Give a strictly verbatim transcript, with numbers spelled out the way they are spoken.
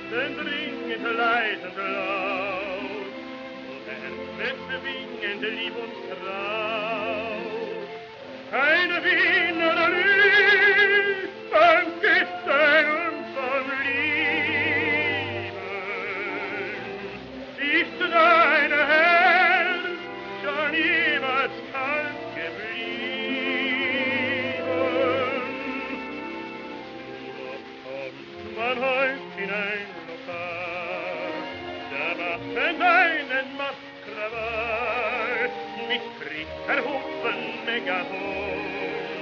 Herzen dringend leisend laut, und entschwingend Lieb und Traut. Keine Wiener Lied beim Küssen und beim Lieben, ist deine Herz schon jemals kalt geblieben. Doch kommt man heut in ein Lokal, da macht er seinen Mastkrawall, mit frisch erhoben Megafon.